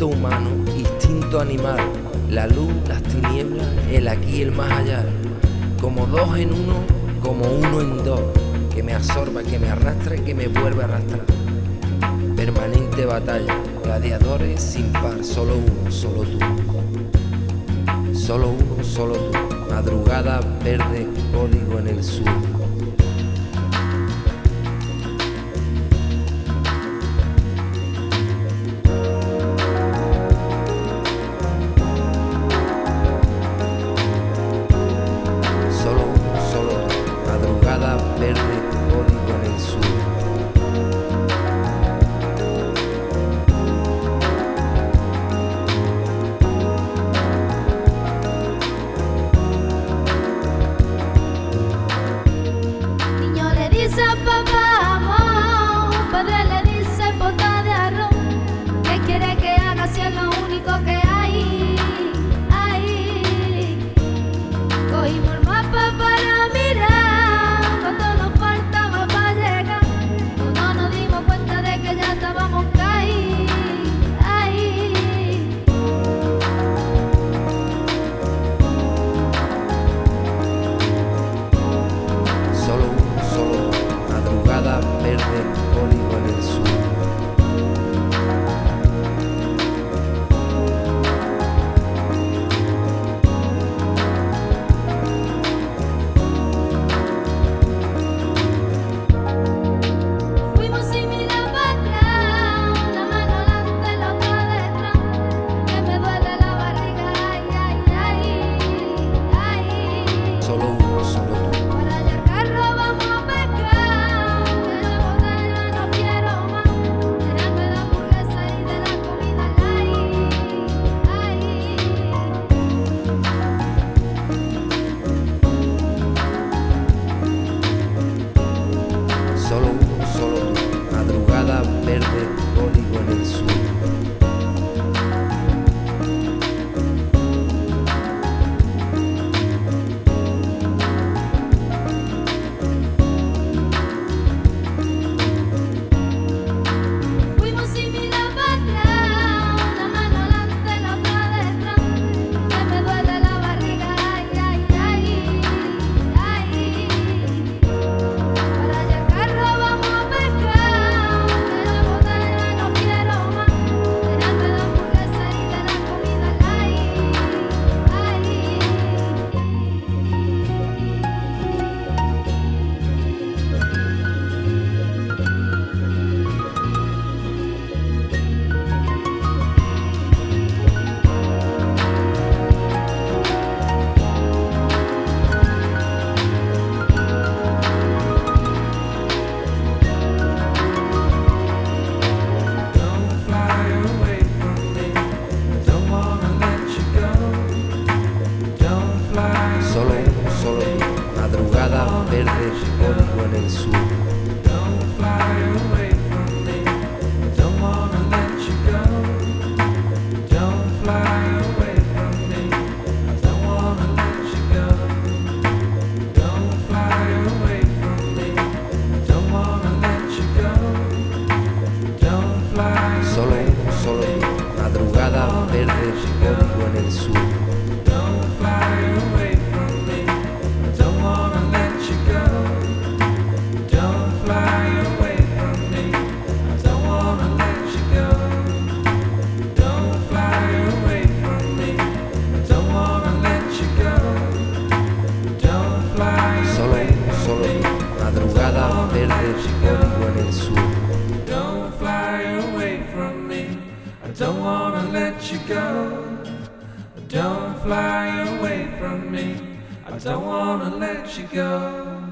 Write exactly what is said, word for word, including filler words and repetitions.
instinto humano, instinto animal, la luz, las tinieblas, el aquí y el más allá, como dos en uno, como uno en dos, que me absorba, que me arrastra y que me vuelve a arrastrar. Permanente batalla, gladiadores sin par, solo uno, solo tú. Solo uno, solo tú. Madrugada verde, código en el sur. Solo uno, solo tú. Madrugada verde, código en el sur. Dice papá amor, padre le dice bota de arroz. ¿Qué quiere que haga si es lo único que hay? Hay. Cogimos el mapa para mirar cuánto nos faltaba para llegar. No nos dimos cuenta de que ya estábamos caídos. Solo uno, solo tú. Madrugada verde, código en el sur. Fuimos sin mirar para atrás, una mano delante, la otra detrás. Que me duele la barriga, ay, ay, ay, ay. Solo uno, solo tú. Para allá al carro vamos a pescar, de la botella no quiero más. Llenarme de hamburguesa y de la comida light, ay. Solo uno, solo tú. Madrugada verde, código en el sur. Fuimos sin mirar para atrás, una mano delante, la otra detrás. Que me duele la barriga, ay, ay, ay, ay. Para allá al carro vamos a pescar, de la botella no quiero más. Llenarme de hamburguesa y de la comida light, ay. Don't fly away from me. Don't wanna let you go. Don't fly Solo away uno, from solo me. tú. Madrugada verde, código en el sur. Don't fly away from me. Don't wanna let you go. Don't fly away from me. I don't wanna let you go. Don't fly away from me. I don't wanna let you go. Don't fly Solo away uno, solo tú. Madrugada verde, código en el sur. Don't fly away from me. I don't wanna let you go. Don't fly away from me. I don't wanna let you go. Don't fly away from me. I don't wanna let you go. Don't fly Solo away uno, from solo me. tú. Madrugada verde, código en el sur. Don't fly away from me. I don't wanna let you go. Don't fly away from me. I don't wanna let you go.